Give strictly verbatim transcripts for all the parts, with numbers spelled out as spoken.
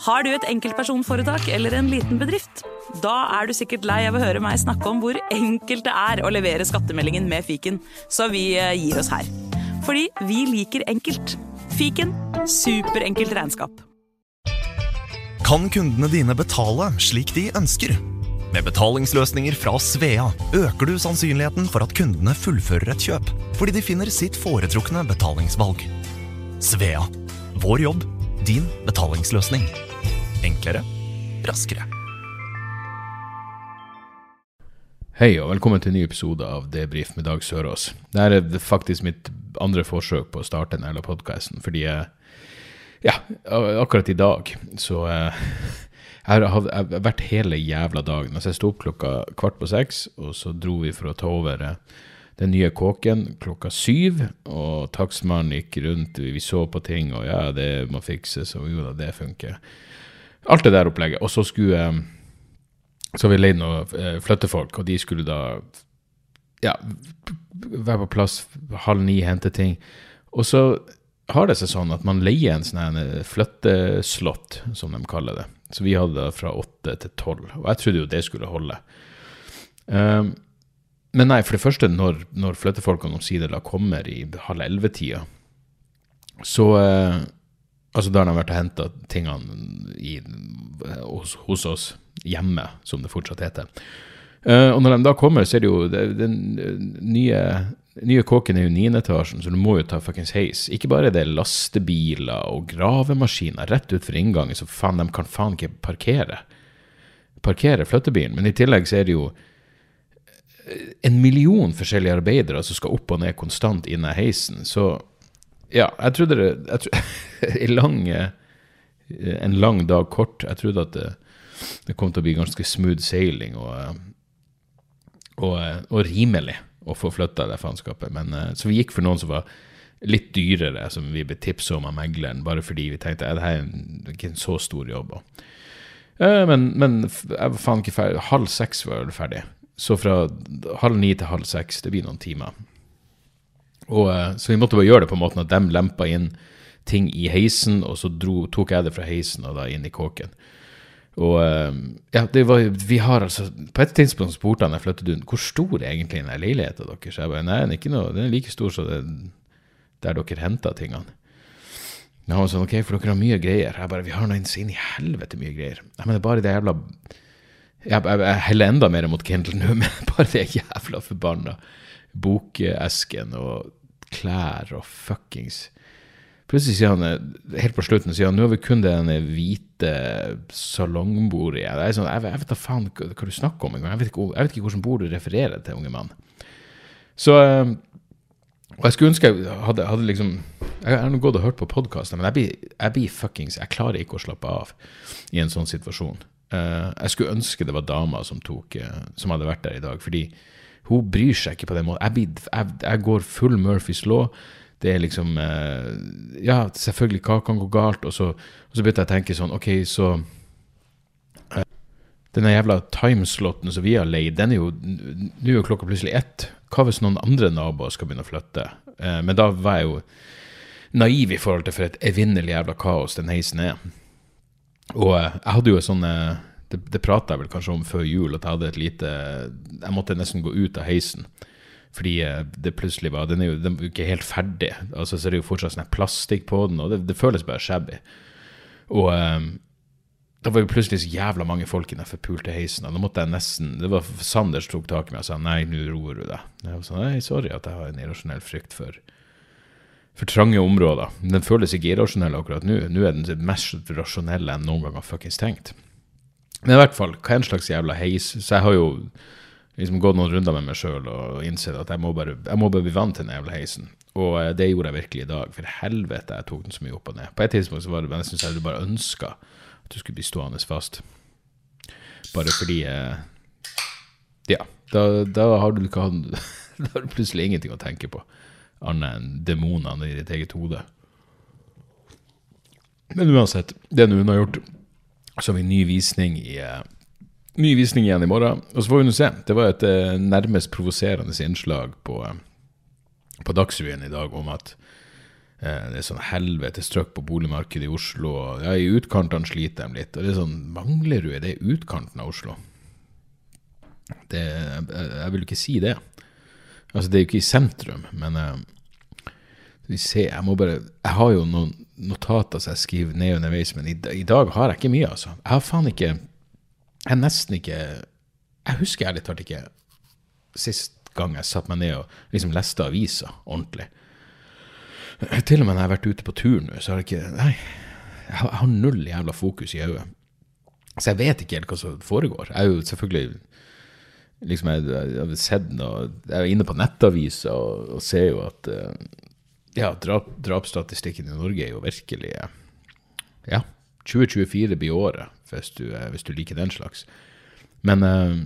Har du et enkeltpersonforetak eller en liten bedrift? Da er du sikkert lei av å høre meg snakke om hvor enkelt det er å levere skattemeldingen med Fiken, så vi gir oss her. Fordi vi liker enkelt. Fiken, superenkelt regnskap. Kan kundene dine betale slik de ønsker? Med betalingsløsninger fra Svea øker du sannsynligheten for at kundene fullfører et kjøp, fordi de finner sitt foretrukne betalingsvalg. Svea. Vår jobb, din betalingsløsning. Enklere, raskere. Hei og velkommen til en ny episode av Debrief med Dag Sørås. Dette er faktisk mitt andre forsøk på å starte denne podcasten, fordi jeg, ja, akkurat i dag, så eh, jeg har vært hele jævla dagen. Altså jeg stod opp klokka kvart på seks, og så dro vi for å ta over den nye kåken klokka syv, og takstmannen gikk rundt, vi så på ting, og ja, det må fikses, og jo da, det funker. Alt det der opplegget, og så skulle så vi leid noen flyttefolk, og de skulle da ja, være på plass halv ni, hente ting, og så har det seg sånn at man leier en sånn flytteslott, som de kaller det, så vi hadde da fra åtte til tolv, og jeg trodde jo det skulle holde. Um, men nei, for det første, når, når flyttefolkene omsider da kommer i halv elleve-tida, så uh, altså da har de vært og hentet tingene i, hos, hos oss hjemme, som det fortsatt heter. Uh, og når de da kommer, så er det jo det, den nye, nye kåken er jo niende etasjen, så du må jo ta fuckings heis. Ikke bare det lastebiler og gravemaskiner rett ut for inngangen, så faen, de kan faen ikke parkere. Parkere flyttebilen, men i tillegg så er det jo en million forskjellige arbeidere som skal opp og ned konstant inne i heisen, så ja, jeg trodde det, jeg trodde, en, lang, en lang dag kort, jeg trodde at det, det kom til å bli ganske smooth sailing og, og, og rimelig å få flyttet det fanskapet, men så vi gikk for noen som var litt dyrere, som vi ble tipset om av megleren, bare fordi vi tenkte, er det her en, ikke en så stor jobb? Men, men jeg var faen ikke ferdig, halv seks var jeg ferdig, så fra halv ni til halv seks, det blir noen timer. Og, så vi måtte bare gjøre det på måten at de lempet inn ting i heisen, og så dro, tok jeg det fra heisen og da inn i kåken. Og ja, det var, vi har altså, på et tidspunkt spurte han, jeg flyttet ut, hvor stor er egentlig denne leiligheten dere? Så jeg bare, nei, den er ikke noe, den er like stor som det, der dere hentet tingene. Men han var sånn, ok, for dere har mye greier. Jeg bare, vi har noe inn i helvete mye greier. Jeg mener, bare det jævla, jeg, jeg, jeg heller enda mer mot Kindle nå, men bare det jævla forbanna bokesken og klær og fuckings. Plutselig sier han, helt på slutten, sier han, nå har vi kun denne hvite salongbordet igjen. Det er sånn, jeg, jeg vet da faen hva, hva du snakker om en gang. Jeg vet ikke, jeg vet ikke hvordan bord du refererer til, unge mann. Så, og jeg skulle ønske jeg hadde, hadde liksom, jeg har nå gått og hørt på podcasten, men jeg blir, jeg blir fuckings, jeg klarer ikke å slappe av i en sånn situasjon. Jeg skulle ønske det var damer som tok, som hadde vært der i dag, fordi hun bryr seg ikke på den måten. Jeg, blir, jeg, jeg går full Murphys law. Det er liksom, eh, ja, selvfølgelig hva kan gå galt, og så, og så begynte jeg å tenke sånn, ok, så eh, denne jævla timeslotten som vi har leid, den er jo, nå er jo klokka plutselig ett. Hva hvis noen andre naboer skal begynne å flytte? Eh, men da var jeg jo naiv i forhold til for et evinnelig jævla kaos den heisen er. Og eh, jeg hadde jo sånn, eh, Det, det pratet jeg vel kanskje om før jul, at jeg hadde et lite, jeg måtte nesten gå ut av heisen, fordi det plutselig var, den er jo, den er jo ikke helt ferdig, altså så er det jo fortsatt sånn plastikk på den, og det, det føles bare shabby. Og um, da var jo plutselig så jævla mange folk innenfor forpulte heisen, og da måtte jeg nesten, det var Sanders tok tak i meg og sa, nei, nå roer du deg. Jeg var sånn, nei, sorry at jeg har en irrasjonell frykt for, for trange områder. Den føles ikke irrasjonell akkurat nå, nå er den mest rasjonelle enn noen gang har fuckings tenkt. Men i hvert fall, hva er en slags jævla heis? Så jeg har jo liksom gått noen runder med meg selv og innsett at jeg må bare, jeg må bare bli vant til den jævla heisen. Og det gjorde jeg virkelig i dag, for helvete jeg tok den så mye opp og ned. På et tidspunkt så var det nesten så jeg bare ønsket at du skulle bli stående fast. Bare fordi, ja, da, da har du ikke da har du plutselig ingenting å tenke på, annet enn demonene i ditt eget hode. Men uansett, det er noe hun har gjort, så har vi ny visning i uh, ny visning igjen i morgen, og så får vi nå se. Det var et uh, nærmest provoserende innslag på, uh, på Dagsrevyen i dag om at Det er sånn helvete strøk på boligmarkedet i Oslo, og ja, i utkantene sliter de litt, og det er sånn, Manglerud, det er utkanten av Oslo. Det, jeg, jeg vil ikke si det. Altså, det er jo ikke i sentrum, men uh, vi ser, jeg må bare, jeg har jo noen notater som jeg skriver ned underveis, men i, i dag har jeg ikke mye, altså. Jeg har faen ikke, jeg er nesten ikke, jeg husker ærlig talt ikke sist gang jeg satt meg ned og liksom leste aviser ordentlig. Til og med når jeg har vært ute på tur nå, så har jeg ikke, nei, jeg har, jeg har null jævla fokus i øyet. Så jeg vet ikke helt hva som foregår. Jeg er jo selvfølgelig, liksom, jeg, jeg har sett noe, jeg er inne på nettaviser og, og ser jo at, ja, drap, drapsstatistikken i Norge er jo virkelig, ja, tjue tjuefire blir året, hvis du, hvis du liker den slags. Men,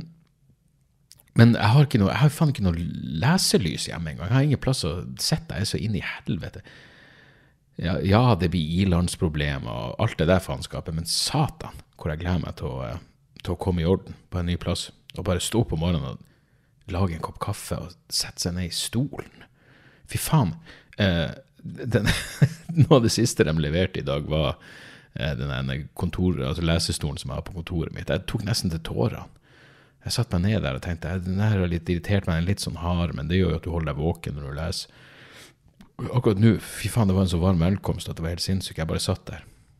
Men jeg har ikke noe, jeg har faen ikke noe leselys hjemme en gang. Jeg har ingen plass å sette, jeg er så inne i helvete. Ja, ja, det blir ilandsproblemer og alt det der faenskapet, men satan, hvor jeg gleder meg til å, til å komme i orden på en ny plass, og bare stå på morgenen og lage en kopp kaffe og sette seg ned i stolen. Fy faen, eh, den, noe av det siste de leverte i dag var eh, den kontor, altså lesestolen som jeg har på kontoret mitt. Jeg tok nesten til tårene. Jeg satt meg ned der og tenkte, den her har litt irritert meg, den er litt sånn hard, men det gjør jo at du holder deg våken når du leser. Akkurat nå, fy faen, det var en så varm velkomst at det var helt sinnssykt. Jeg bare satt der.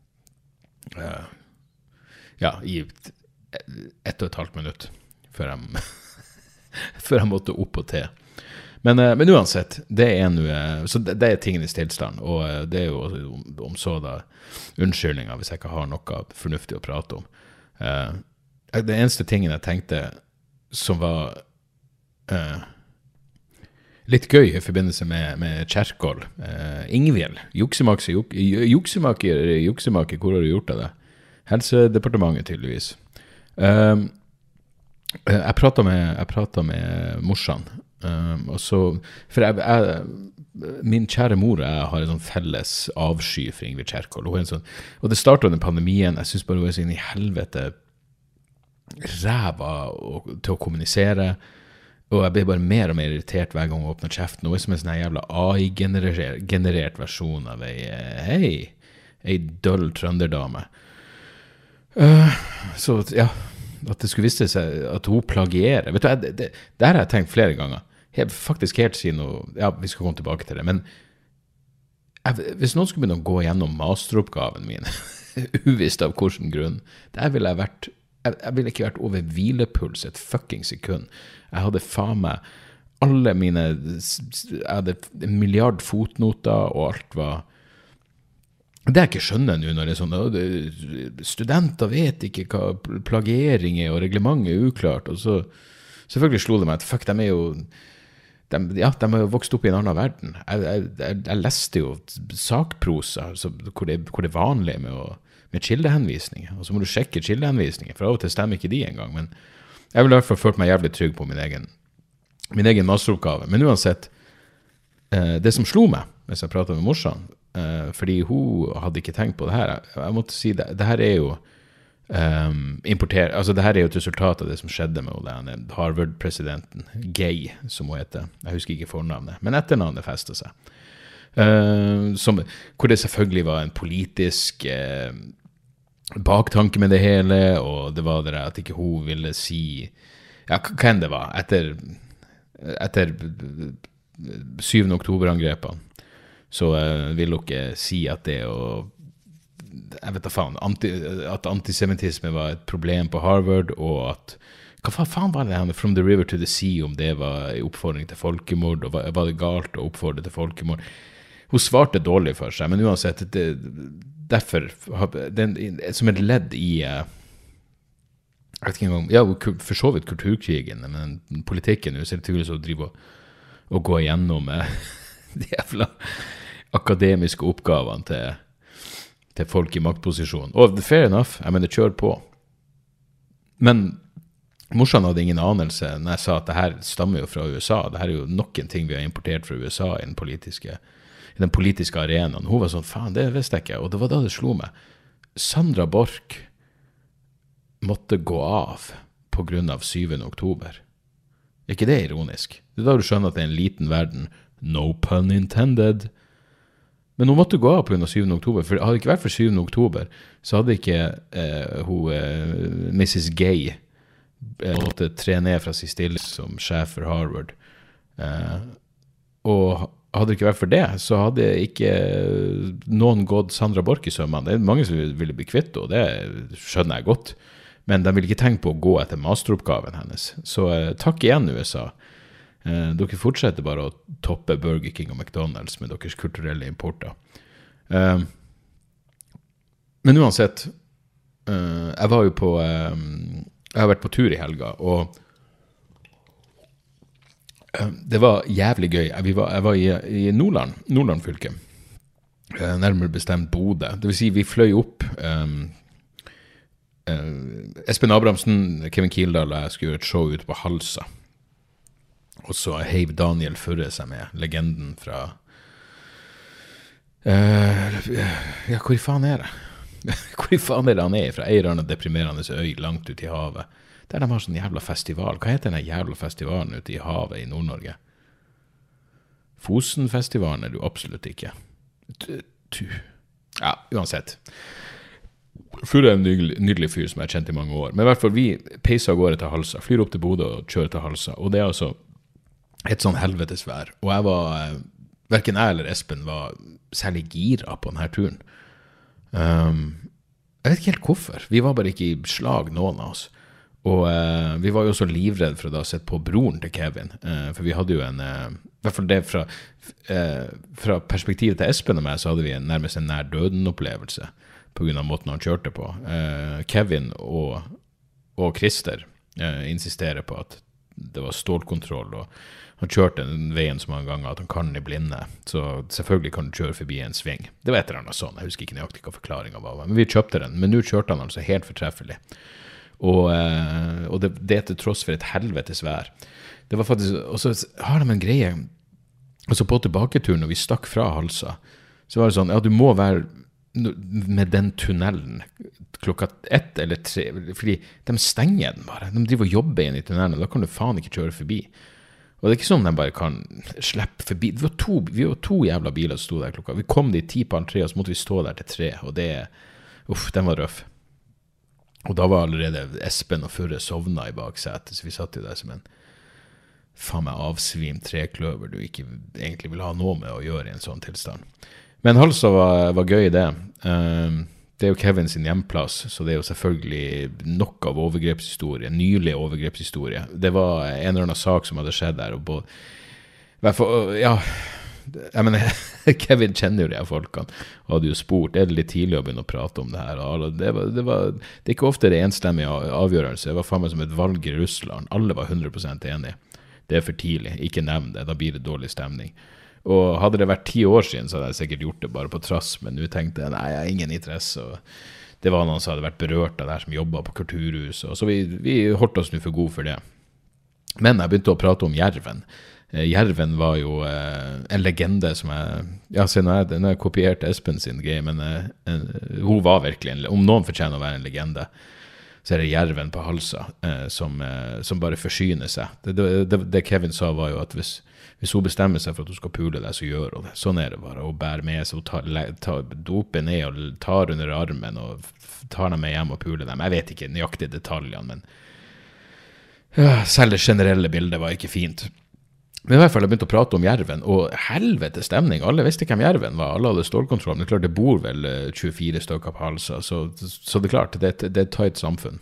Uh, ja, i ett og et halvt minutt før jeg, før jeg måtte opp på te. Men, uh, men uansett, det er, nu, uh, så det, det er tingenes tilstand, og uh, det er jo om, om så da unnskyldninger hvis jeg ikke har noe fornuftig å prate om. Uh, Det eneste tingen jeg tenkte som var uh, litt gøy i forbindelse med, med Kjerkol, uh, Ingvild, juksemaker, juk, juksemaker, juksemaker, hvor har du gjort av det? Helsedepartementet tydeligvis. Uh, jeg pratet med, jeg pratet med morsan, uh, og så, for jeg, jeg, min kjære mor og jeg har en sånn felles avsky for Ingvild Kjerkol, og, sånn, og det startet under pandemien, jeg synes bare hun er så inn i helvete ræva til å kommunisere, og jeg blir bare mer og mer irritert hver gang jeg åpner kjeften, og det er som en sånn jævla A I-generert versjon av ei, hei, ei døll trønderdame. Uh, så ja, at det skulle vise seg at hun plagierer, vet du, det, det, det her har jeg tenkt flere ganger, jeg, faktisk helt siden, og, ja, vi skal komme tilbake til det, men jeg, hvis noen skulle begynne å gå gjennom masteroppgaven min, uvisst av hvilken grunn, der ville jeg vært Jeg, jeg ville ikke vært over hvilepuls et fucking sekund. Jeg hadde faen meg alle mine, jeg hadde en milliard fotnoter, og alt var, det jeg ikke skjønner nå når det er sånn, studenter vet ikke hva plagiering er, og reglementet er uklart, og så selvfølgelig slo det meg at fuck, de er jo, de, ja, de har jo vokst opp i en annen verden. Jeg, jeg, jeg, jeg leste jo sakprosa, altså, hvor, det, hvor det er vanlig med å med kildehenvisninger, og så må du sjekke kildehenvisninger, for av og til stemmer ikke de engang, men jeg vil i hvert fall følt meg jævlig trygg på min egen, min egen masteroppgave. Men uansett, eh, det som slo meg, hvis jeg pratet med morsan, eh, fordi hun hadde ikke tenkt på det her, jeg, jeg måtte si, det, det her er jo um, importer, altså det her er jo et resultat av det som skjedde med den Harvard-presidenten, Gay, som hun heter, jeg husker ikke fornavnet, men etternavnet festet seg. Uh, som, hvor det selvfølgelig var en politisk uh, baktanke med det hele, og det var det at ikke hun ville si, ja, hva enn det var, etter, etter syvende oktober-angrepene, så uh, ville hun ikke si at det å, jeg vet da faen, anti, at antisemitisme var et problem på Harvard, og at, hva faen var det her, from the river to the sea, om det var en oppfordring til folkemord, og var, var det galt å oppfordre til folkemord? Hun svarte dårlig for seg, men uansett, det, derfor, den, som et ledd i, jeg vet ikke engang, ja, for så vidt kulturkrigen, men politikken, så er det tydelig å drive og, og gå igjennom de jævla akademiske oppgavene til, til folk i maktposisjon. Og fair enough, jeg mener, kjør på. Men morsan hadde ingen anelse når jeg sa at det her stammer jo fra U S A, det her er jo noen ting vi har importert fra U S A i den politiske i den politiske arenaen. Hun var sånn, faen, det visste jeg ikke, og det var da det slo meg. Sandra Borch måtte gå av på grunn av syvende oktober. Er ikke det ironisk? Det er da du skjønner at det er en liten verden, no pun intended, Men hun måtte gå av på grunn av syvende oktober, for hadde det ikke vært for syvende oktober, så hadde ikke eh, hun, eh, missus Gay, eh, måtte tre ned fra sin stilling som sjef for Harvard. Eh, og hadde det ikke vært for det, så hadde ikke noen gått Sandra Borch i sømmene. Det er mange som ville bli kvitt, og det skjønner jeg godt. Men de ville ikke tenke på å gå etter masteroppgaven hennes. Så eh, takk igjen, U S A. Uh, dere fortsetter bare å toppe Burger King og McDonald's med deres kulturelle importer. Uh, men uansett, uh, jeg var jo på, uh, jeg har vært på tur i helga, og uh, det var jævlig gøy. Jeg var, jeg var i, i Nordland, Nordland fylke, uh, nærmere bestemt Bodø. Det vil si, vi fløy opp, um, uh, Espen Abrahamsen, Kevin Kildahl og jeg skulle gjøre et show ute på Halsa. Og så heiv Daniel Furre seg med, legenden fra... Uh, ja, hvor faen er det? Hvor faen er det han er fra? Eier han en deprimerende øy langt ute i havet. Der de har sånn jævla festival. Hva heter den jævla festivalen ute i havet i Nord-Norge? Fosenfestivalen er du absolutt ikke. Tu. Ja, uansett. Furre er en nydelig, nydelig fyr som jeg har kjent i mange år. Men i hvert fall, vi peiser av gårde til Halsa, flyr opp til Bodø og kjører til Halsa. Og det er altså et sånn helvetesvær. Og jeg var, hverken jeg eller Espen var særlig gira på denne turen. Um, jeg vet ikke helt hvorfor. Vi var bare ikke i slag, noen av oss. Og uh, vi var jo også livredde for å da sette på broren til Kevin. Uh, for vi hadde jo en, uh, i hvert fall det fra, uh, fra perspektivet til Espen og meg, så hadde vi en, nærmest en nær døden-opplevelse på grunn av måten han kjørte på. Uh, Kevin og, og Christer uh, insisterer på at det var stålkontroll, og han kjørte den veien så mange ganger at han kan i blinde, så selvfølgelig kan du kjøre forbi en sving. Det var et eller annet sånn, jeg husker ikke nøyaktig hva forklaringen var, men vi kjøpte den, men nå kjørte han altså helt fortreffelig. Og, og det, det til tross for et helvetes vær. Det var faktisk, og så har de en greie, og så på tilbaketuren når vi stakk fra Halsa, så var det sånn, ja du må være med den tunnelen klokka ett eller tre, fordi de stenger den bare, de driver og jobber inn i tunnelen, da kan du faen ikke kjøre forbi. Og det er ikke sånn de bare kan slippe forbi. Vi var to, vi var to jævla biler som stod der klokka. Vi kom dit ti på halv tre, og så måtte vi stå der til tre, og det, uff, den var røff. Og da var allerede Espen og Furre sovna i baksetet, så vi satt jo der som en faen meg avsvimt trekløver du ikke egentlig vil ha noe med å gjøre i en sånn tilstand. Men Halsa var, var gøy det. Um, det er jo Kevin sin hjemplass, så det er jo selvfølgelig nok av overgrepshistorie, nylig overgrepshistorie. Det var en eller annen sak som hadde skjedd der, og både, hverfor, ja, jeg mener, Kevin kjenner jo de her folkene, og hadde jo spurt, er det litt tidlig å begynne å prate om det her? Og det, var, det, var, det er ikke ofte det enstemmige avgjørelse, det var faen meg som et valg i Russland, alle var hundre prosent enige. Det er for tidlig, ikke nevn det, da blir det dårlig stemning. Og hadde det vært ti år siden, så hadde jeg sikkert gjort det bare på trass, men nå tenkte jeg, nei, jeg har ingen interesse, og det var noen som hadde vært berørt av det her som jobbet på kulturhuset, og så vi, vi holdt oss nå for god for det. Men jeg begynte å prate om Jerven. Eh, Jerven var jo eh, en legende som jeg, ja, se, nå har jeg, jeg kopiert Espen sin greie, men eh, en, hun var virkelig, en, om noen fortjener å være en legende, så er det Jerven på Halsa eh, som, eh, som bare forsyner seg. Det, det, det, det Kevin sa var jo at hvis Hvis hun bestemmer seg for at hun skal pule deg, så gjør hun det. Sånn er det bare. Hun bærer med seg, hun tar, tar, doper ned og tar under armen og tar dem med hjem og puler dem. Jeg vet ikke nøyaktig detaljene, men ja, selv det generelle bildet var ikke fint. Men i hvert fall jeg begynte å prate om Jerven, og helvete stemning. Alle visste hvem Jerven var, alle hadde stålkontroll. Men det er klart, det bor vel tjuefire stykker på Halsa, så, så det er klart, det, det er et tight samfunn.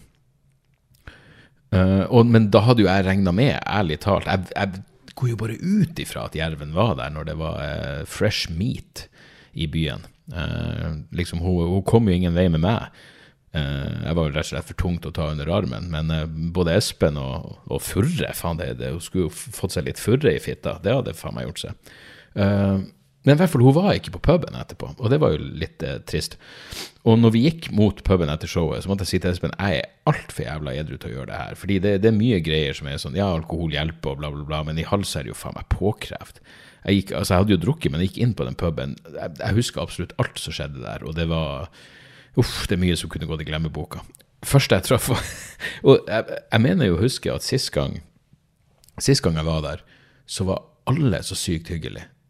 Uh, og, men da hadde jo jeg regnet med, ærlig talt, jeg, jeg går jo bare ut ifra at Jerven var der når det var uh, fresh meat i byen. Uh, liksom, hun, hun kom jo ingen vei med meg. Uh, jeg var jo rett og slett for tungt å ta under armen, men uh, både Espen og, og Furre, faen det, det, hun skulle jo fått seg litt Furre i fitta, det hadde faen meg gjort seg. Uh, men i hvert fall, hun var ikke på puben etterpå, og det var jo litt uh, trist. Og når vi gikk mot puben etter showet, så måtte jeg si til Espen, jeg er alt for jævla edru til å gjøre det her, fordi det, det er mye greier som er sånn, ja, alkohol hjelper og bla bla bla, men i Halsa er det jo faen meg påkrevd. Jeg, gikk, altså, jeg hadde jo drukket, men jeg gikk inn på den puben, jeg, jeg husker absolutt alt som skjedde der, og det var, uff, det er mye som kunne gå til glemmeboka. Først jeg traff, og jeg, jeg mener jo å huske at sist gang, sist gang jeg var der, så var alle så sykt hyggelig.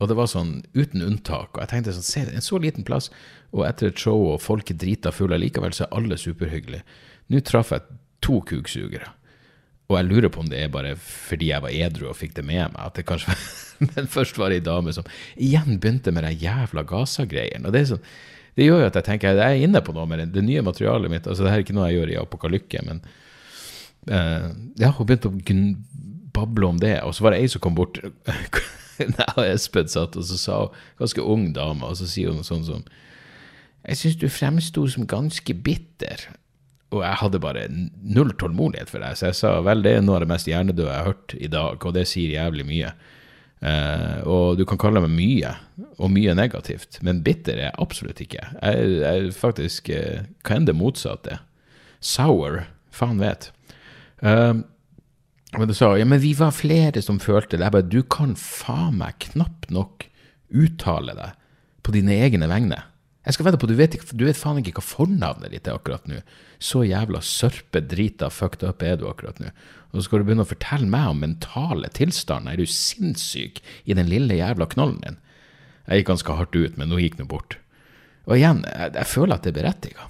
Og det var sånn uten unntak, og jeg tenkte sånn, se, en så liten plass, og etter et show, og folk er drita fulle, likevel så er alle superhyggelige. Nå traff jeg to kuksugere, og jeg lurer på om det er bare fordi jeg var edru og fikk det med meg, at det kanskje men først var det en dame som igjen begynte med de jævla Gaza-greien, og det er sånn, det gjør jo at jeg tenker, jeg er inne på noe med det nye materialet mitt, altså det her er ikke noe jeg gjør i Apokalykke, men uh, ja, hun begynte å bable om det, og så var det en som kom bort, Nei, Espen satt, og så sa hun, ganske ung dame, og så sier hun sånn som, jeg synes du fremstod som ganske bitter, og jeg hadde bare null tålmodighet for det, så jeg sa, vel, det er noe av det mest hjernedøde jeg har hørt i dag, og det sier jævlig mye. Uh, og du kan kalle meg mye, og mye negativt, men bitter er jeg absolutt ikke. Jeg er faktisk, uh, hva enn det motsatte? Sour, faen vet. Uh, men du sa, ja, men vi var flere som følte det. Jeg bare, du kan faen meg knapt nok uttale deg på dine egne vegne. Jeg skal vedde på, du vet, ikke, du vet faen ikke hva fornavnet ditt er akkurat nå. Så jævla sørpe, drita, fucked up er du akkurat nå. Og så skal du begynne å fortelle meg om mentale tilstander. Er du sinnssyk i den lille jævla knollen din? Jeg gikk ganske hardt ut, men nå gikk det bort. Og igjen, jeg, jeg føler at det er berettiget.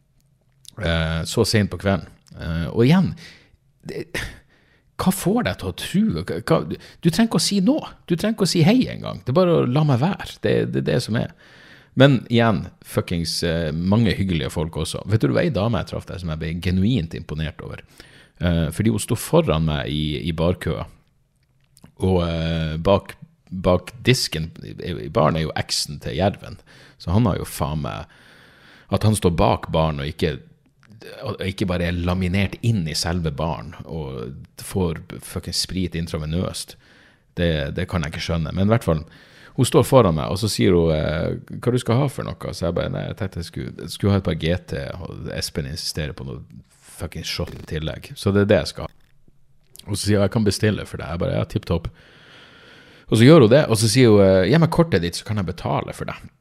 Uh, så sent på kvelden. Uh, og igjen, det, hva får deg til å tro? Hva, du, du trenger ikke å si noe. Du trenger ikke å si hei en gang. Det er bare å la meg være. Det er det, det som er. Men igjen, fuckings uh, mange hyggelige folk også. Vet du, det var en dame jeg traff der som jeg ble genuint imponert over. Uh, fordi hun stod foran meg i, i barkøa. Og uh, bak, bak disken i baren er jo eksen til Jerven. Så han har jo faen meg at han står bak baren og ikke, og ikke bare er laminert inn i selve baren og får fucking sprit intravenøst. Det, det kan jeg ikke skjønne. Men i hvert fall, hun står foran meg, og så sier hun eh, hva du skal ha for noe. Så jeg bare, nei, jeg tenkte jeg skulle, jeg skulle ha et par G T, og Espen insisterer på noe fucking shot i tillegg. Så det er det jeg skal ha. Og så sier hun, jeg kan bestille for deg. Jeg bare, ja, tipp topp. Og så gjør hun det, og så sier hun, gi meg kortet ditt, så kan jeg betale for deg.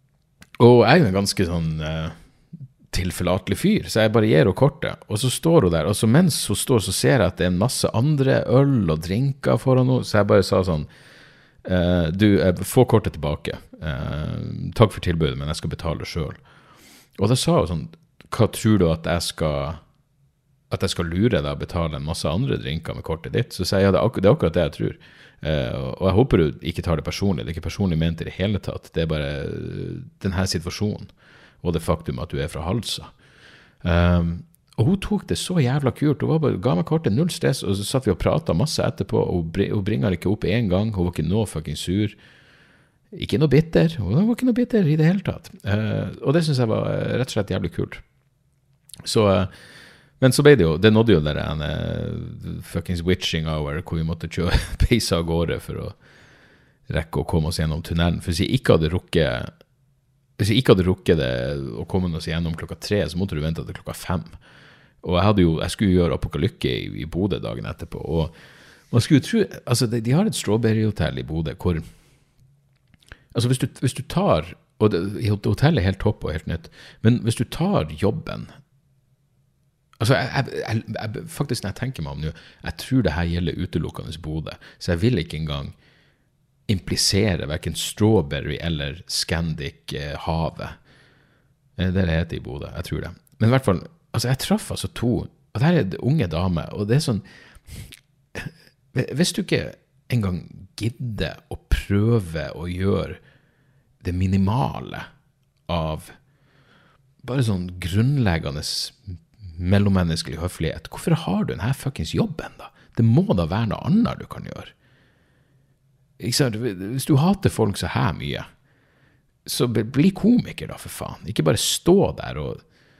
Og jeg er jo en ganske sånn eh, tilforlatelig fyr, så jeg bare gir henne kortet. Og så står hun der, og så mens hun står, så ser jeg at det er en masse andre øl og drinker foran henne. Så jeg bare sa sånn, Uh, du, uh, få kortet tilbake. Uh, takk for tilbudet, men jeg skal betale selv. Og da sa hun sånn, hva tror du at jeg skal at jeg skal lure deg å betale en masse andre drinker med kortet ditt? Så sier jeg, ja, det er, ak- det er akkurat det jeg tror. Uh, og jeg håper du ikke tar det personlig. Det er ikke personlig ment i det hele tatt. Det er bare denne situasjonen, og det faktum at du er fra Halsa. Um, Og hun tok det så jævla kult. Hun var bare, ga meg kortet, null stress, og så satt vi og pratet masse etterpå, og hun bringer ikke opp en gang. Hun var ikke noe fucking sur. Ikke noe bitter. Hun var ikke noe bitter i det hele tatt. Uh, og det synes jeg var rett og slett jævlig kult. Så, uh, men så ble det jo, det nådde jo der en uh, fucking witching hour, hvor vi måtte kjøre peise av gårde for å rekke å komme oss gjennom tunnelen. For hvis jeg ikke hadde rukket, hvis jeg ikke hadde rukket det å komme oss gjennom klokka tre, så måtte du vente til klokka fem. Og jeg, hadde jo, jeg skulle gjøre Apokalykke i, i Bodø dagen etterpå, og man skulle tro, altså de, de har et strawberry-hotell i Bodø, hvor, altså hvis du, hvis du tar, og det, hotellet er helt topp og helt nytt, men hvis du tar jobben, altså jeg, jeg, jeg, jeg, faktisk når jeg tenker meg om nå, jeg tror det her gjelder utelukkende Bodø, så jeg vil ikke engang implisere hverken strawberry eller Scandic eh, havet. Det er det det heter i Bodø, jeg tror det. Men i hvert fall, altså jeg traff altså to, og det her er unge dame, og det er sånn, hvis du ikke engang gidder å prøve å gjøre det minimale av bare sånn grunnleggende mellommenneskelig høflighet, hvorfor har du denne fuckings jobben da? Det må da være noe annet du kan gjøre. Ikke sant? Hvis du hater folk så her mye, så bli komiker da, for faen. Ikke bare stå der og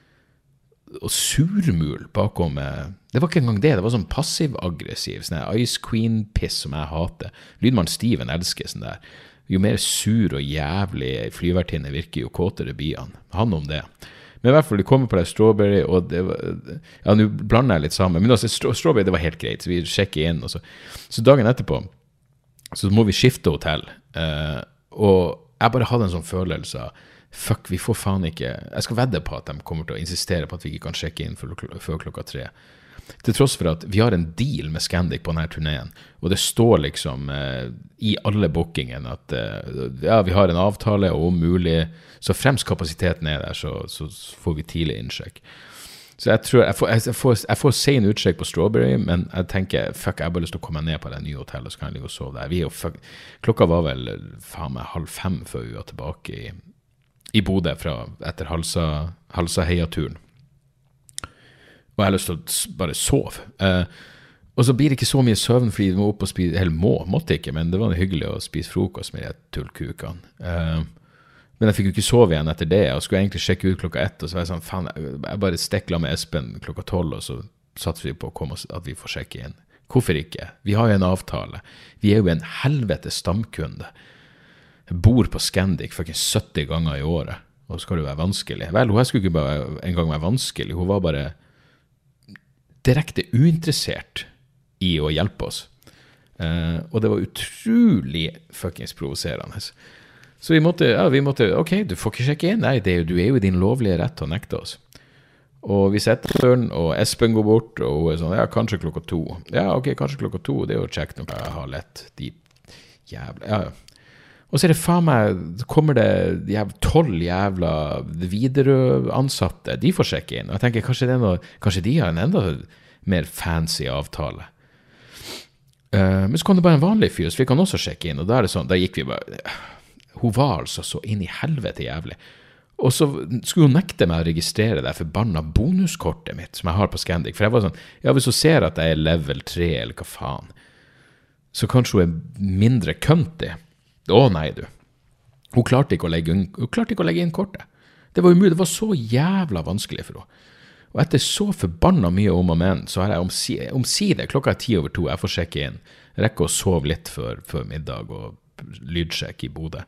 og surmul bakom, det var ikke engang det, det var sånn passiv-aggressiv, sånn Ice Queen-piss som jeg hater. Lydmann Steven elsker sånn der. Jo mer sur og jævlig flyvertinne virker, jo kåtere blir han. Han om det. Men i hvert fall, de kommer på det strawberry, og det var, ja, nå blander jeg litt sammen, men altså, strawberry, det var helt greit, så vi sjekker inn, og så, så dagen etterpå, så må vi skifte hotell, uh, og jeg bare hadde en sånn følelse av, fuck, vi får faen ikke, jeg skal vedde på at de kommer til å insistere på at vi ikke kan sjekke inn før klokka tre. Til tross for at vi har en deal med Scandic på denne turneen, og det står liksom eh, i alle bookingen at eh, ja, vi har en avtale, og om mulig, så fremst kapasiteten er der, så, så får vi tidlig innsjekk. Så jeg tror, jeg får, jeg får, jeg får sen utsjekk på Strawberry, men jeg tenker, fuck, jeg har bare lyst til å komme ned på det nye hotellet, så kan jeg ligge og sove der. Vi er jo, fuck, klokka var vel faen meg halv fem før vi var tilbake i, i Bodø fra, etter Halsa, Halsa Heia-turen. Og jeg har lyst til å bare sove. Eh, og så blir det ikke så mye søvn, fordi vi må opp og spise, eller må, måtte ikke, men det var hyggelig å spise frokost med de tullkukene. Eh, men jeg fikk jo ikke sove igjen etter det, og skulle egentlig sjekke ut klokka ett, og så var jeg sånn, faen, jeg bare stekla med Espen klokka tolv, og så satt vi på å komme at vi får sjekke inn. Hvorfor ikke? Vi har jo en avtale. Vi er jo en helvete stamkunde. Jeg bor på Scandic for ikke sytti ganger i året, og så skal det være vanskelig. Vel, hun skulle ikke bare en gang være vanskelig, hun var bare direkte uinteressert i å hjelpe oss. Uh, og det var utrolig fuckings provoserende. Så vi måtte, ja, vi måtte, ok, du får ikke sjekke inn. Nei, det er jo, du er jo i din lovlige rett til å nekte oss. Og vi setter døren, og Espen går bort, og hun er sånn, ja, kanskje klokka to. Ja, ok, kanskje klokka to, det er jo kjekt når jeg har lett. De jævla, ja, ja. Og så er det faen meg, kommer det jævla, tolv jævla Widerøe-ansatte, de får sjekke inn. Og jeg tenker, kanskje, det er noe, kanskje de har en enda mer fancy avtale. Uh, men så kom det bare en vanlig fyr, så vi kan også sjekke inn, og da er det sånn, da gikk vi bare, hun var altså så inn i helvete jævlig. Og så skulle hun nekte meg å registrere det forbanna bonuskortet mitt, som jeg har på Scandic, for jeg var sånn, ja, hvis hun ser at jeg er level tre, eller hva faen, så kanskje hun er mindre køntig. Å nei, du. Hun klarte ikke å legge inn, hun klarte ikke å legge inn kortet. Det var umulig, det var så jævla vanskelig for henne. Og etter så forbanna mye om og men, så har jeg omsider, omsider klokka er ti over to, jeg får sjekke inn, rekke å sove litt før, før middag og lydsjekk i Bodø.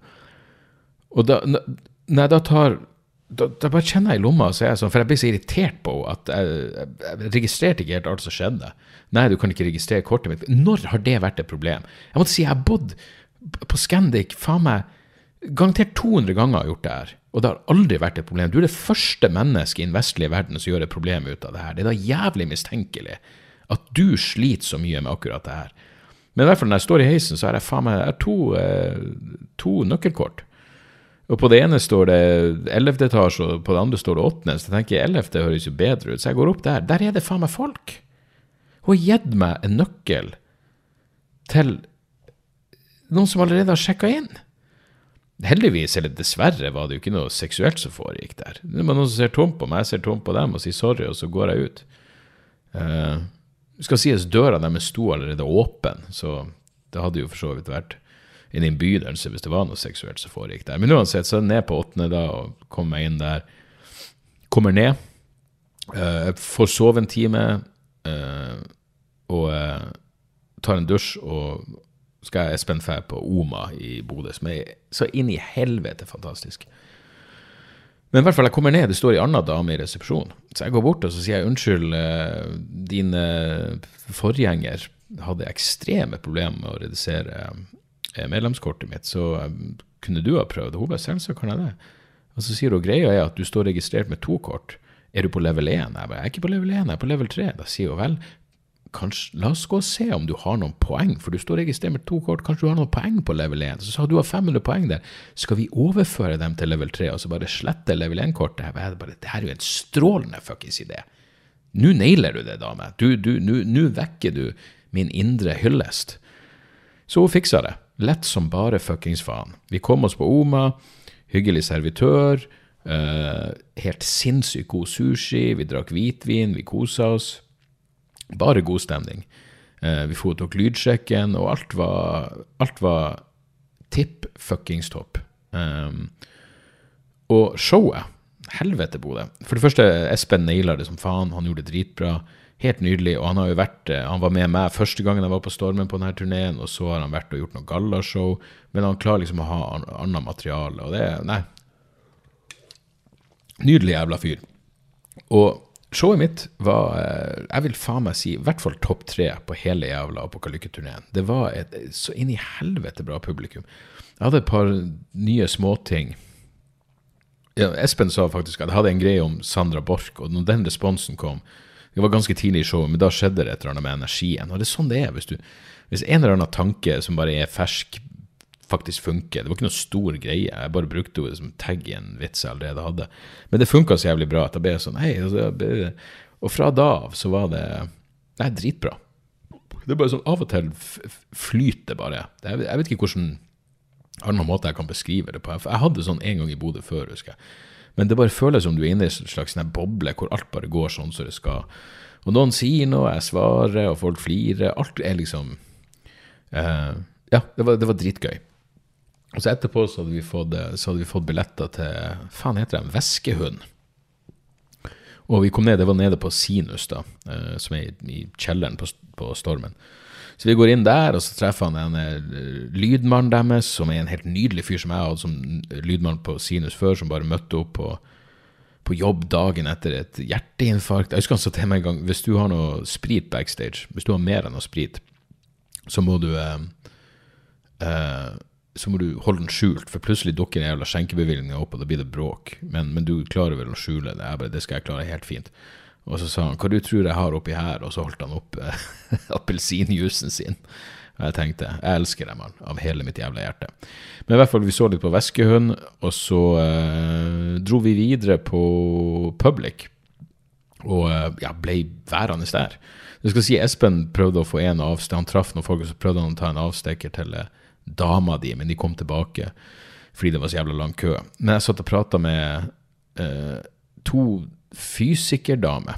Og da, når jeg da tar, da, da bare kjenner jeg i lomma, så er jeg sånn, for jeg blir så irritert på at jeg, jeg, jeg registrerte ikke helt alt som skjedde. Nei, du kan ikke registrere kortet mitt. Når har det vært et problem? Jeg måtte si, jeg har bodd på Scandic, faen meg, garantert to hundre ganger har gjort det her, og det har aldri vært et problem. Du er det første mennesket i den vestlige verden som gjør et problem ut av det her. Det er da jævlig mistenkelig at du sliter så mye med akkurat det her. Men i hvert fall når jeg står i heisen, så er jeg faen meg, jeg er to, eh, to nøkkelkort. Og på det ene står det ellevte etasje, og på det andre står det åttende, så jeg tenker ellevte høres jo bedre ut, så jeg går opp der. Der er det faen meg folk. Hun har gitt meg en nøkkel til noen som allerede har sjekket inn. Heldigvis, eller dessverre, var det jo ikke noe seksuelt som foregikk der. Det var noen som ser tomt på meg, jeg ser tomt på dem og sier sorry, og så går jeg ut. Uh, skal sies, døra deres sto allerede åpen, så det hadde jo for så vidt vært en innbydelse hvis det var noe seksuelt som foregikk der. Men uansett, så er jeg ned på åttende da, og kommer meg inn der. Kommer ned, uh, får sove en time, uh, og uh, tar en dusj, og skal jeg Espen Fær på Oma i Bodø, som er så inn i helvete fantastisk. Men i hvert fall, jeg kommer ned, det står en annen dame i resepsjon. Så jeg går bort og så sier jeg, unnskyld, din forgjenger hadde ekstreme problemer med å redusere medlemskortet mitt, så kunne du ha prøvd? Hun bare, selvsagt kan jeg det. Og så sier hun, greia er at du står registrert med to kort. Er du på level én? Jeg bare, jeg er ikke på level én, jeg er på level tre. Da sier hun, vel, kanskje, la oss gå og se om du har noen poeng, for du står registrert med to kort, kanskje du har noen poeng på level én, så sa du har fem hundre poeng der, skal vi overføre dem til level tre, og så bare slette level én-kortet? Jeg bare, det her er jo en strålende fuckings idé. Nå nailer du det, dame. Du, du, nu, nu vekker du min indre hyllest. Så hun fiksa det. Lett som bare fuckings faen. Vi kom oss på Oma, hyggelig servitør, uh, helt sinnssykt god sushi, vi drakk hvitvin, vi koset oss, bare god stemning. Eh, vi foretok lydsjekken, og alt var, alt var tipp fuckings topp. Um, og showet, helvete Bodø. For det første, Espen nailer det som faen, han gjorde det dritbra, helt nydelig, og han har jo vært, han var med meg første gangen jeg var på Stormen på denne turneen, og så har han vært og gjort noe gallashow, men han klarer liksom å ha annet materiale, og det, nei, nydelig jævla fyr. Og showet mitt var, jeg vil faen meg si, i hvert fall topp tre på hele jævla Apokalykke-turneen. Det var et så inn i helvete bra publikum. Jeg hadde et par nye småting ja, Espen sa faktisk at jeg hadde en greie om Sandra Borch, og når den responsen kom, det var ganske tidlig i showet, men da skjedde det et eller annet med energien, og det er sånn det er, hvis, du, hvis en eller annen tanke som bare er fersk, faktisk funker, det var ikke noe stor greie, jeg bare brukte det som tagg i en vits jeg allerede hadde, men det funket så jævlig bra, at jeg ble sånn, hei, og fra da av så var det, nei, dritbra. Det er bare sånn, av og til flyter bare, jeg vet ikke hvordan, har noen måte jeg kan beskrive det på, jeg hadde sånn en gang i Bodø før, husker jeg, men det bare føles som du er inne i en slags boble, hvor alt bare går sånn som det skal. Og noen sier noe, jeg svarer, og folk flirer. Alt er liksom... Uh, ja, det var, det var dritgøy. Og så etterpå så hadde vi fått, så hadde vi fått billetter til... Faen heter det? En Væskehund. Og vi kom ned, det var nede på Sinus da, uh, som er i, i kjelleren på, på Stormen. Så vi går inn der, og så treffer han en lydmann deres, som er en helt nydelig fyr som jeg hadde som lydmann på Sinus før, som bare møtte opp på, på jobb dagen etter et hjerteinfarkt. Jeg husker han sa til meg en gang, hvis du har noe sprit backstage, hvis du har mer enn noe sprit, så må du, eh, eh, så må du holde den skjult, for plutselig dukker en jævla skjenkebevilgning opp, og da blir det bråk. Men, men du klarer vel å skjule det, jeg bare, det skal jeg klare helt fint. Og så sa han, hva du tror jeg har oppi her? Og så holdt han opp eh, appelsinjusen sin. Og jeg tenkte, jeg elsker dem, man, av hele mitt jævla hjerte. Men i hvert fall, vi så litt på Væskehund, og så eh, dro vi videre på Public, og eh, ja, ble værende der. Jeg skal si, Espen prøvde å få en avstek, han traff noen folk, og så prøvde han å ta en avstekker til eh, dama di, men de kom tilbake, fordi det var så jævla lang kø. Men jeg satt og pratet med eh, to fysikerdame.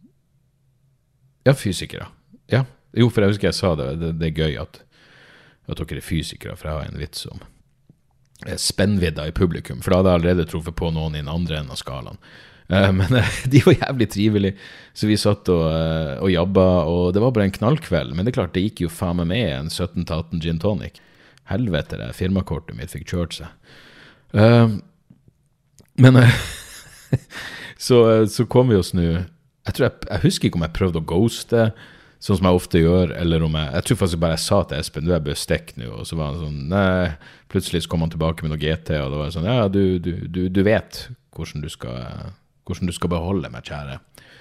Ja, fysikere. Ja, jo, for jeg husker jeg sa det, det, det er gøy at, at dere er fysikere, for jeg har en vits om spennvidda i publikum, for da hadde jeg allerede truffet på noen i den andre enden av skalaen. Uh, men uh, de var jævlig trivelige, så vi satt og, uh, og jabba, og det var bare en knallkveld, men det er klart, det gikk jo faen meg med en sytten til atten gin tonic. Helvete, det firmakortet mitt fikk kjørt seg. Uh, men... Uh, Så, så kom vi oss nå, jeg, tror jeg, jeg husker ikke om jeg prøvde å ghoste, sånn som jeg ofte gjør, eller om jeg, jeg tror faktisk bare jeg sa til Espen, du er bestekk nå, og så var han sånn, nei, plutselig så kom han tilbake med noe G T, og det var sånn, ja, du, du, du, du vet hvordan du, skal, hvordan du skal beholde meg, kjære.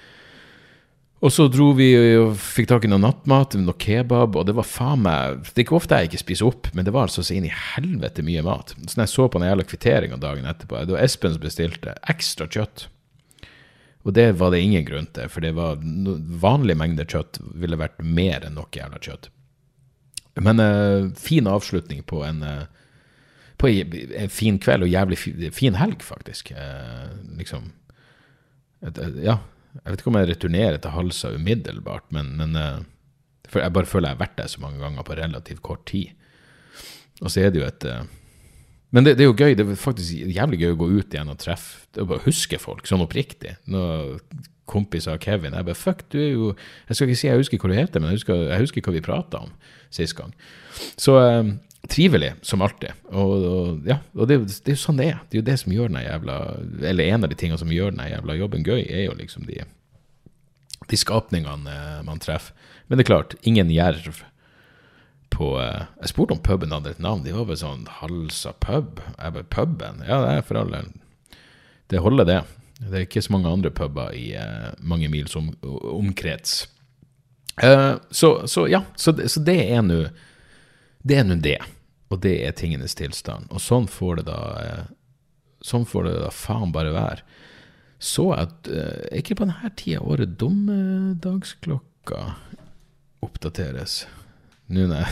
Og så dro vi og fikk tak i noe nattmat, noe kebab, og det var faen meg, det er ikke ofte jeg ikke spiser opp, men det var altså så inn i helvete mye mat. Så når jeg så på den jævla kvitteringen dagen etterpå, det var Espen som bestilte ekstra kjøtt. Og det var det ingen grunn til, for det var vanlig mengde kjøtt ville vært mer enn nok jævla kjøtt. Men uh, fin avslutning på en, uh, på en fin kveld, og jævlig fin, fin helg faktisk. Uh, liksom, et, uh, ja, jeg vet ikke om jeg returnerer til Halsa umiddelbart, men, men uh, for jeg bare føler jeg har vært der så mange ganger på relativt kort tid. Og så er det jo et... Uh, Men det, det er jo gøy, det er faktisk jævlig gøy å gå ut igjen og treffe, og bare huske folk, sånn oppriktig. Når kompis av Kevin, jeg bare, fuck, du er jo, jeg skal ikke si jeg husker hva du heter, men jeg husker, jeg husker hva vi pratet om sist gang. Så um, trivelig, som alltid. Og, og ja, og det, det er jo sånn det er. Det er jo det som gjør den jævla, eller en av de tingene som gjør den jævla jobben gøy, er jo liksom de, de skapningene man treffer. Men det er klart, ingen jerv. På, uh, jeg spurte om puben hadde et navn, de var bare sånn Halsa pub, jeg bare puben, ja det er for alle, det holder det, det er ikke så mange andre puber i uh, mange mils om, omkrets, uh, så, så ja, så, så det er nu det er nu det, og det er tingenes tilstand, og sånn får det da uh, sånn får det da faen bare være. Så at uh, ikke på denne tiden av året dommedagsklokka oppdateres. Nå nei,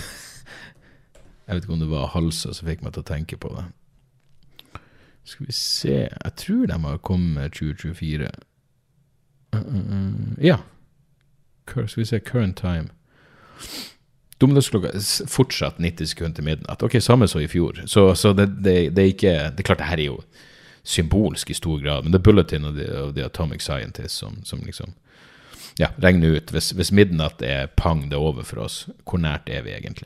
jeg vet ikke om det var Halsa som fikk meg til å tenke på det. Skal vi se, jeg tror de har kommet tjue tjuefire. Uh, uh, uh, ja, skal vi se, current time. Dommedagsklokka fortsatt nitti sekunder til midnatt. Ok, samme så i fjor. Så, så det, det, det er ikke, det er klart det her er jo symbolsk i stor grad, men det er bulletin av de, av de Atomic Scientists som, som liksom ja, regne ut, hvis, hvis midnatt er pang det over for oss, hvor nært er vi egentlig?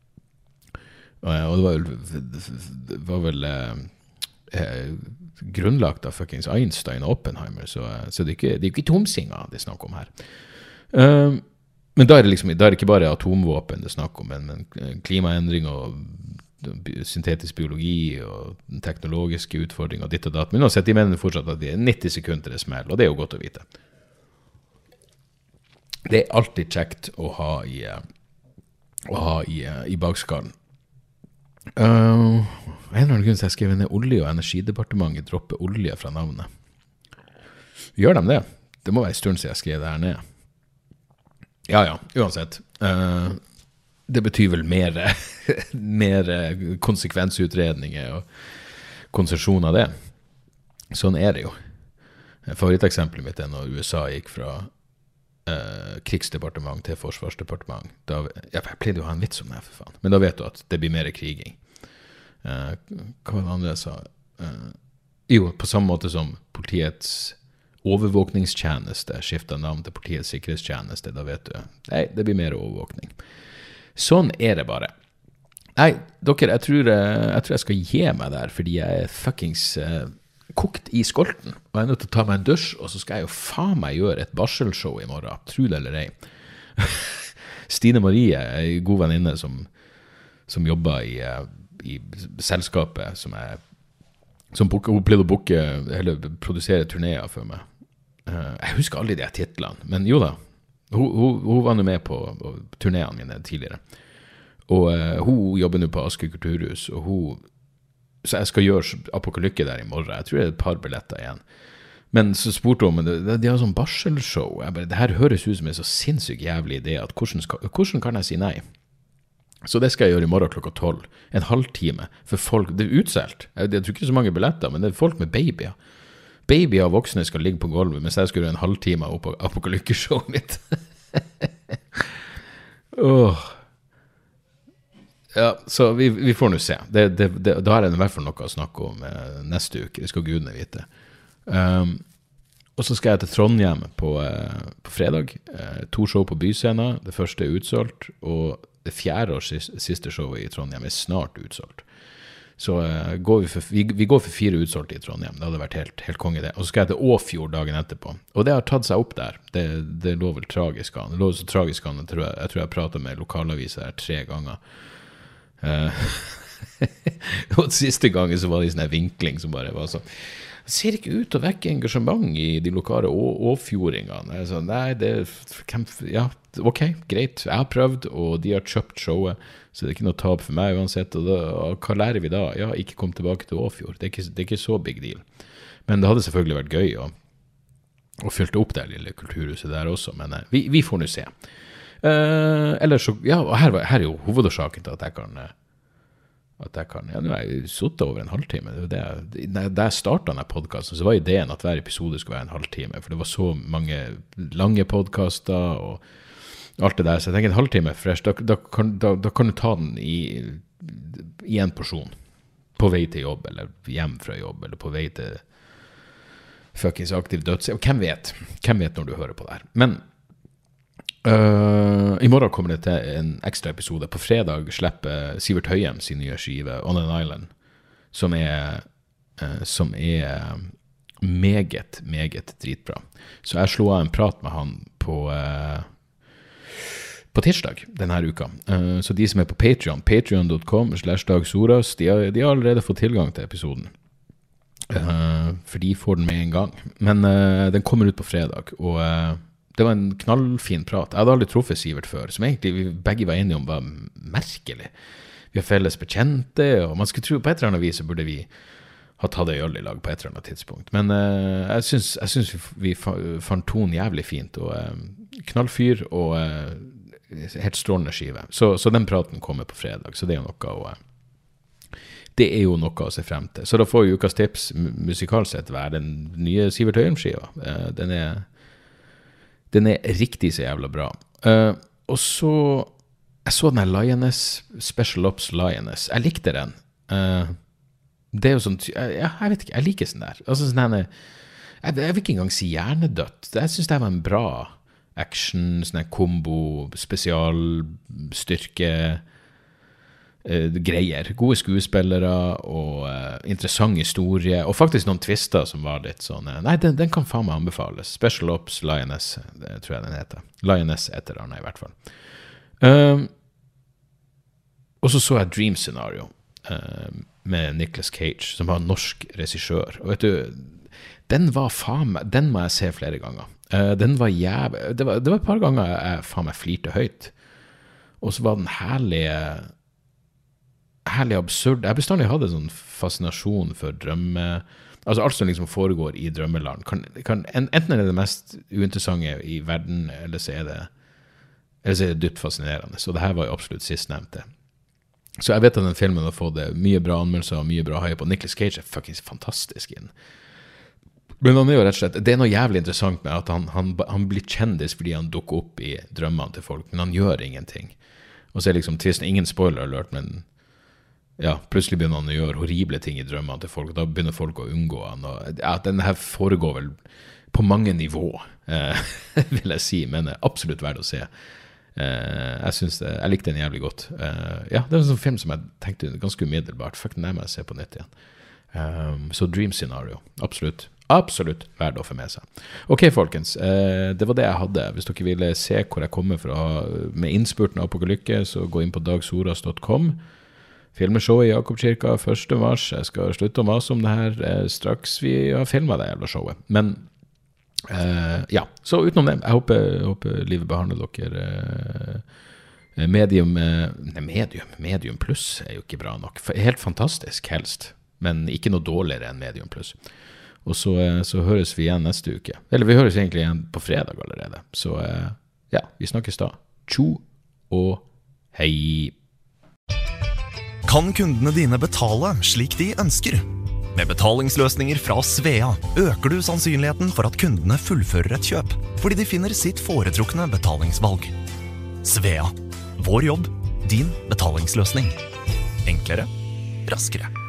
Og, og det var vel, det var vel eh, grunnlagt av fuckings Einstein og Oppenheimer, så, så det er ikke, det er ikke tomsinger det er snakk om her. Uh, men da er det liksom, da er det ikke bare atomvåpen det er snakk om, men, men klimaendring og syntetisk biologi og teknologiske utfordringer og ditt og datt, men uansett, de mener fortsatt at de er nitti sekunder det smell, og det er jo godt å vite. Det er alltid kjekt å ha i, å ha i, i bakskallen. Uh, en eller annen grunn så jeg skrev ned Olje- og energidepartementet dropper olje fra navnet. Gjør de det? Det må være en stund siden jeg skrev det her ned. Ja, ja, uansett. Uh, det betyr vel mer, mer konsekvensutredninger og konsesjon av det. Sånn er det jo. Favoritteksempelet mitt er når U S A gikk fra uh, krigsdepartement til forsvarsdepartement. Da, jeg pleide jo å ha en vits om det, for faen. Men da vet du at det blir mer kriging. Uh, hva var det andre jeg sa? Uh, jo, på samme måte som politiets overvåkningstjeneste skifter navn til politiets sikkerhetstjeneste, da vet du, nei, det blir mer overvåkning. Sånn er det bare. Nei, dere, jeg tror jeg, tror jeg skal gi meg der, fordi jeg er fuckings uh, kokt i skolten, og jeg er nødt til å ta meg en dusj, og så skal jeg jo faen meg gjøre et barselshow i morgen, tro det eller ei. Stine Marie er en god venninne som, som jobber i, i selskapet som er som hun pleide å bukke, eller produsere turnéer for meg. Uh, jeg husker aldri de titlene, men jo da, hun, hun, hun var nå med på turnéene mine tidligere. Og uh, hun jobber nå på Asker Kulturhus, og hun, så jeg skal gjøre Apokalykke der i morgen. Jeg tror det er et par billetter igjen. Men så spurte hun, men de, de har sånn barselshow. Jeg bare, det her høres ut som en så sinnssykt jævlig idé, at hvordan, skal, hvordan kan jeg si nei? Så det skal jeg gjøre i morgen klokka tolv. En halvtime. For folk, det er utselt. Jeg, jeg tror ikke så mange billetter, men det er folk med babyer. Babyer og voksne skal ligge på gulvet, mens jeg skal gjøre en halvtime opp på Apokalykkeshowet mitt. Åh. Ja, så vi, vi får nå se. Det, det, det, da er det i hvert fall noe å snakke om eh, neste uke. Det skal gudene vite. Um, og så skal jeg til Trondheim på, eh, på fredag. Eh, to show på Byscenen. Det første er utsolgt, og det fjerde og siste showet i Trondheim er snart utsolgt. Så uh, går vi, for, vi, vi går for fire utsolgte i Trondheim. Det hadde vært helt, helt konge det. Og så skal jeg til Åfjord dagen etterpå. Og det har tatt seg opp der. Det, det lå vel tragisk an. Det lå så tragisk an. Jeg tror jeg, jeg, tror jeg pratet med lokalaviser her tre ganger. Uh, og siste gangen så var det en sånn vinkling som bare var sånn, det ser ikke ut til å vekke engasjement i de lokale Åfjordingene. Jeg sa, nei, det er, ja, ok, greit. Jeg har prøvd, og de har kjøpt showet, så det er ikke noe tap for meg uansett. Og, da, og hva lærer vi da? Ja, ikke kom tilbake til Åfjord. Det er ikke, det er ikke så big deal. Men det hadde selvfølgelig vært gøy å, å fylle opp det lille kulturhuset der også, men uh, vi, vi får nå se. Uh, ellers så, ja, og her, her er jo hovedårsaken til at jeg kan... Uh, at jeg kan, ja, nå har jeg suttet over en halvtime. Det, det, da jeg startet denne podcasten, så var ideen at hver episode skulle være en halvtime, for det var så mange lange podcaster og alt det der, så jeg tenker en halvtime fresh, da, da, kan, da, da kan du ta den i, i en porsjon, på vei til jobb, eller hjem fra jobb, eller på vei til fuckings aktiv døds. Hvem vet? Hvem vet når du hører på det her? Men Uh, i morgen kommer det til en ekstra episode. På fredag slipper Sivert Høyem sin nye skive On an Island, som er uh, som er meget, meget dritbra. Så jeg slo av en prat med han på uh, på tirsdag denne uka. Uh, så de som er på Patreon, patreon dot com slash Dag Soras, de har, de har allerede fått tilgang til episoden. Uh, for de får den med en gang. Men uh, den kommer ut på fredag, og uh, det var en knallfin prat. Jeg hadde aldri truffet Sivert før, som egentlig vi begge var enige om var merkelig. Vi har felles bekjente, og man skulle tro på et eller annet vis så burde vi ha tatt det i øl i lag på et eller annet tidspunkt. Men uh, jeg synes, jeg synes vi, vi fant tonen jævlig fint, og uh, knallfyr, og uh, helt strålende skive. Så, så den praten kommer på fredag, så det er jo noe å... Uh, det er jo noe å se frem til. Så da får vi ukas tips musikalsett være den nye Sivert Høyem-skiva. Uh, den er... Den er riktig så jævla bra. Uh, og så, jeg så den her Lioness, Special Ops Lioness. Jeg likte den. Uh, det er jo sånn, jeg, jeg vet ikke, jeg liker sånn der. Altså sånn her, jeg, jeg vil ikke engang si hjernedødt. Jeg synes det var en bra action, sånn her kombo, spesialstyrke, uh, greier. Gode skuespillere og uh, interessant historie, og faktisk noen twister som var litt sånn, uh, nei, den, den kan faen meg anbefales. Special Ops Lioness, det tror jeg den heter. Lioness etter den i hvert fall. Um, og så så jeg Dream Scenario. uh, med Nicolas Cage, som var en norsk regissør. Og vet du, den var faen meg, den må jeg se flere ganger. Uh, den var jævlig, det var, det var et par ganger jeg faen meg flirte høyt. Og så var den herlige, herlig absurd. Jeg bestandig hadde en sånn fascinasjon for drømme, altså alt som liksom foregår i drømmeland. Kan, kan, enten er det det mest uinteressante i verden, eller så er det, eller så er det dypt fascinerende. Så det her var jo absolutt sistnevnte. Så jeg vet at den filmen har fått mye bra anmeldelser og mye bra hype, og Nicolas Cage er fucking fantastisk inn. Men han er jo rett og slett, det er noe jævlig interessant med at han, han, han blir kjendis fordi han dukker opp i drømmene til folk, men han gjør ingenting. Og så er liksom tvisten, ingen spoiler alert, men ja, plutselig begynner han å gjøre horrible ting i drømmene til folk, og da begynner folk å unngå han. Og, ja, den her foregår vel på mange nivå, eh, vil jeg si, men absolutt verdt å se. Eh, jeg synes det, jeg likte den jævlig godt. Eh, ja, det er en sånn film som jeg tenkte ganske umiddelbart, fuck den er med å se på nett igjen. Um, så Dream Scenario, absolutt. Absolutt verdt å få med seg. Ok, folkens, eh, det var det jeg hadde. Hvis dere ville se hvor jeg kommer fra med innspurten av Apokalykke, så gå inn på dagsoras punktum com. Filmeshowet i Jakobkirka første mars. Jeg skal slutte å mase om det her eh, straks vi har filmet det jævla showet. Men eh, ja, så utenom det, jeg håper, jeg håper livet behandler dere eh, medium, eh, nei, medium, medium pluss er jo ikke bra nok. Helt fantastisk helst, men ikke noe dårligere enn medium pluss. Og så, så høres vi igjen neste uke. Eller vi høres egentlig igjen på fredag allerede. Så ja, vi snakkes da. Tjo og hei. Kan kundene dine betale slik de ønsker? Med betalingsløsninger fra Svea øker du sannsynligheten for at kundene fullfører et kjøp, fordi de finner sitt foretrukne betalingsvalg. Svea. Vår jobb, din betalingsløsning. Enklere, raskere.